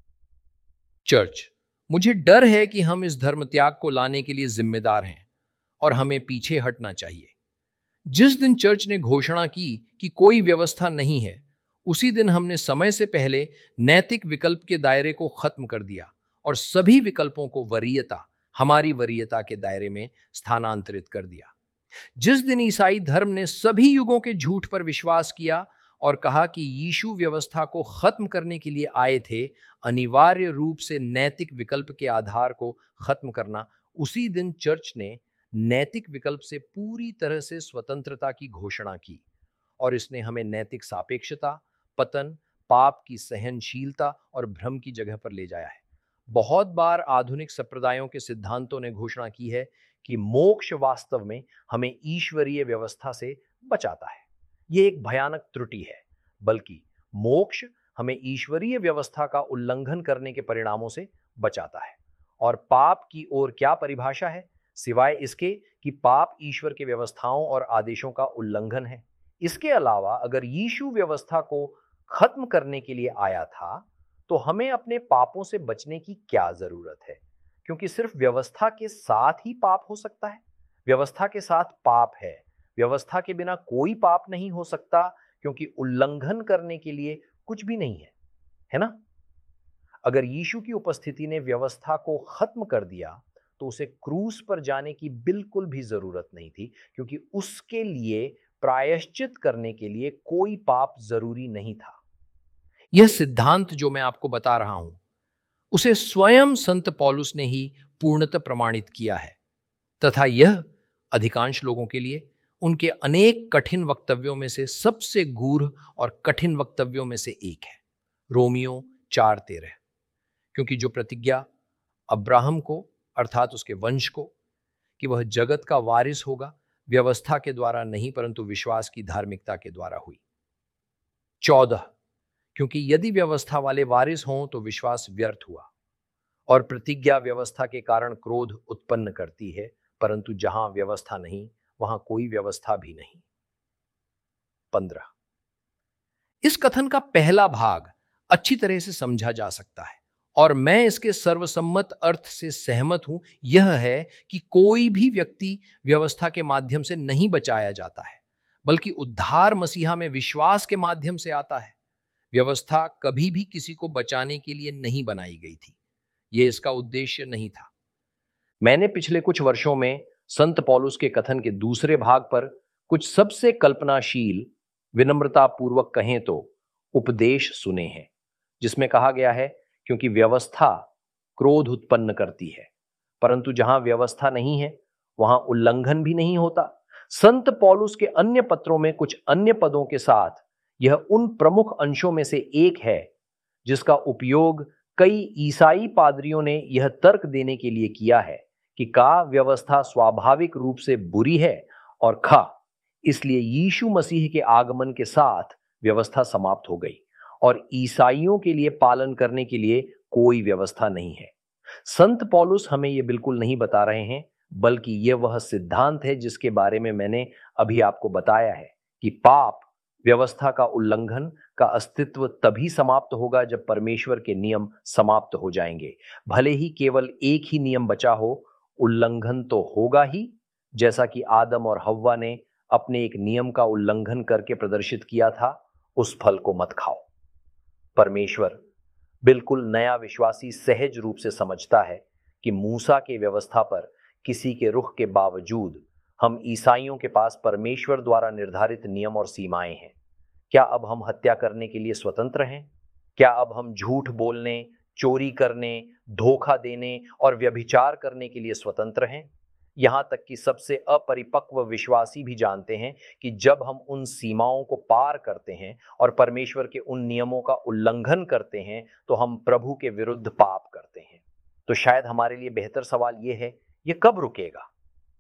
चर्च, मुझे डर है कि हम इस धर्म त्याग को लाने के लिए जिम्मेदार हैं और हमें पीछे हटना चाहिए। जिस दिन चर्च ने घोषणा की कि कोई व्यवस्था नहीं है, उसी दिन हमने समय से पहले नैतिक विकल्प के दायरे को खत्म कर दिया और सभी विकल्पों को वरीयता, हमारी वरीयता के दायरे में स्थानांतरित कर दिया। जिस दिन ईसाई धर्म ने सभी युगों के झूठ पर विश्वास किया और कहा कि यीशु व्यवस्था को खत्म करने के लिए आए थे, अनिवार्य रूप से नैतिक विकल्प के आधार को खत्म करना, उसी दिन चर्च ने नैतिक विकल्प से पूरी तरह से स्वतंत्रता की घोषणा की और इसने हमें नैतिक सापेक्षता, पतन, पाप की सहनशीलता और भ्रम की जगह पर ले जाया है। बहुत बार आधुनिक संप्रदायों के सिद्धांतों ने घोषणा की है कि मोक्ष वास्तव में हमें ईश्वरीय व्यवस्था से बचाता है। यह एक भयानक त्रुटि है, बल्कि मोक्ष हमें ईश्वरीय व्यवस्था का उल्लंघन करने के परिणामों से बचाता है। और पाप की ओर क्या परिभाषा है सिवाय इसके कि पाप ईश्वर के व्यवस्थाओं और आदेशों का उल्लंघन है। इसके अलावा अगर यीशु व्यवस्था को खत्म करने के लिए आया था, तो हमें अपने पापों से बचने की क्या जरूरत है? क्योंकि सिर्फ व्यवस्था के साथ ही पाप हो सकता है। व्यवस्था के साथ पाप है, व्यवस्था के बिना कोई पाप नहीं हो सकता, क्योंकि उल्लंघन करने के लिए कुछ भी नहीं है, है ना? अगर यीशु की उपस्थिति ने व्यवस्था को खत्म कर दिया, तो उसे क्रूस पर जाने की बिल्कुल भी जरूरत नहीं थी, क्योंकि उसके लिए प्रायश्चित करने के लिए कोई पाप जरूरी नहीं था। यह सिद्धांत जो मैं आपको बता रहा हूं, उसे स्वयं संत पौलुस ने ही पूर्णतः प्रमाणित किया है, तथा यह अधिकांश लोगों के लिए उनके अनेक कठिन वक्तव्यों में से सबसे गूढ़ और कठिन वक्तव्यों में से एक है। रोमियो चार तेरह, क्योंकि जो प्रतिज्ञा अब्राहम को अर्थात उसके वंश को कि वह जगत का वारिस होगा, व्यवस्था के द्वारा नहीं परंतु विश्वास की धार्मिकता के द्वारा हुई। चौदह, क्योंकि यदि व्यवस्था वाले वारिस हों तो विश्वास व्यर्थ हुआ, और प्रतिज्ञा व्यवस्था के कारण क्रोध उत्पन्न करती है, परंतु जहां व्यवस्था नहीं वहां कोई व्यवस्था भी नहीं। पंद्रह, इस कथन का पहला भाग अच्छी तरह से समझा जा सकता है और मैं इसके सर्वसम्मत अर्थ से सहमत हूं। यह है कि कोई भी व्यक्ति व्यवस्था के माध्यम से नहीं बचाया जाता है, बल्कि उद्धार मसीहा में विश्वास के माध्यम से आता है। व्यवस्था कभी भी किसी को बचाने के लिए नहीं बनाई गई थी। यह इसका उद्देश्य नहीं था। मैंने पिछले कुछ वर्षों में संत पौलुस के कथन के दूसरे भाग पर कुछ सबसे कल्पनाशील, विनम्रता पूर्वक कहें तो उपदेश सुने हैं, जिसमें कहा गया है क्योंकि व्यवस्था क्रोध उत्पन्न करती है, परंतु जहां व्यवस्था नहीं है वहां उल्लंघन भी नहीं होता। संत पौलुस के अन्य पत्रों में कुछ अन्य पदों के साथ यह उन प्रमुख अंशों में से एक है जिसका उपयोग कई ईसाई पादरियों ने यह तर्क देने के लिए किया है कि का व्यवस्था स्वाभाविक रूप से बुरी है और खा इसलिए यीशु मसीह के आगमन के साथ व्यवस्था समाप्त हो गई और ईसाइयों के लिए पालन करने के लिए कोई व्यवस्था नहीं है। संत पौलुस हमें यह बिल्कुल नहीं बता रहे हैं, बल्कि यह वह सिद्धांत है जिसके बारे में मैंने अभी आपको बताया है कि पाप, व्यवस्था का उल्लंघन का अस्तित्व तभी समाप्त होगा जब परमेश्वर के नियम समाप्त हो जाएंगे। भले ही केवल एक ही नियम बचा हो, उल्लंघन तो होगा ही, जैसा कि आदम और हव्वा ने अपने एक नियम का उल्लंघन करके प्रदर्शित किया था, उस फल को मत खाओ। परमेश्वर बिल्कुल नया विश्वासी सहज रूप से समझता है कि मूसा के व्यवस्था पर किसी के रुख के बावजूद हम ईसाइयों के पास परमेश्वर द्वारा निर्धारित नियम और सीमाएं हैं। क्या अब हम हत्या करने के लिए स्वतंत्र हैं? क्या अब हम झूठ बोलने, चोरी करने, धोखा देने और व्यभिचार करने के लिए स्वतंत्र हैं? यहां तक कि सबसे अपरिपक्व विश्वासी भी जानते हैं कि जब हम उन सीमाओं को पार करते हैं और परमेश्वर के उन नियमों का उल्लंघन करते हैं तो हम प्रभु के विरुद्ध पाप करते हैं। तो शायद हमारे लिए बेहतर सवाल यह है, यह कब रुकेगा?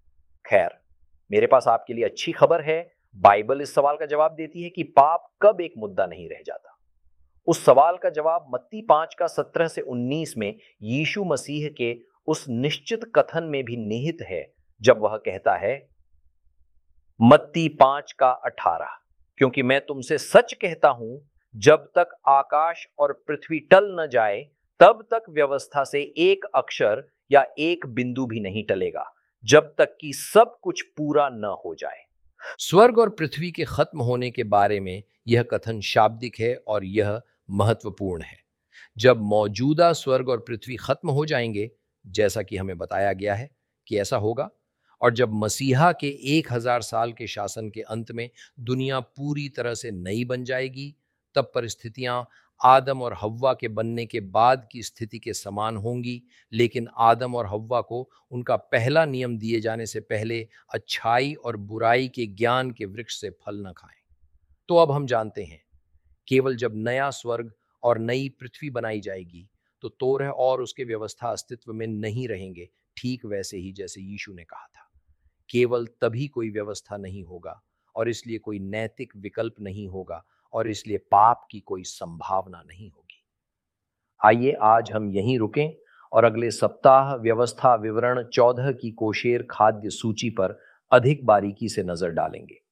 खैर, मेरे पास आपके लिए अच्छी खबर है। बाइबल इस सवाल का जवाब देती है कि पाप कब एक मुद्दा नहीं रह जाता। उस सवाल का जवाब मत्ती पांच का सत्रह से उन्नीस में यीशु मसीह के उस निश्चित कथन में भी निहित है, जब वह कहता है, मत्ती पांच का अठारह, क्योंकि मैं तुमसे सच कहता हूं, जब तक आकाश और पृथ्वी टल न जाए तब तक व्यवस्था से एक अक्षर या एक बिंदु भी नहीं टलेगा, जब तक कि सब कुछ पूरा न हो जाए। स्वर्ग और पृथ्वी के खत्म होने के बारे में यह कथन शाब्दिक है और यह महत्वपूर्ण है। जब मौजूदा स्वर्ग और पृथ्वी खत्म हो जाएंगे, जैसा कि हमें बताया गया है कि ऐसा होगा, और जब मसीहा के एक हजार साल के शासन के अंत में दुनिया पूरी तरह से नई बन जाएगी, तब परिस्थितियां आदम और हव्वा के बनने के बाद की स्थिति के समान होंगी, लेकिन आदम और हव्वा को उनका पहला नियम दिए जाने से पहले अच्छाई और बुराई के ज्ञान के वृक्ष से फल न खाएं। तो अब हम जानते हैं, केवल जब नया स्वर्ग और नई पृथ्वी बनाई जाएगी तो तोरह और उसके व्यवस्था अस्तित्व में नहीं रहेंगे, ठीक वैसे ही जैसे यीशु ने कहा था। केवल तभी कोई व्यवस्था नहीं होगा और इसलिए कोई नैतिक विकल्प नहीं होगा और इसलिए पाप की कोई संभावना नहीं होगी। आइए आज हम यहीं रुकें और अगले सप्ताह व्यवस्था विवरण चौदह की कोशेर खाद्य सूची पर अधिक बारीकी से नजर डालेंगे।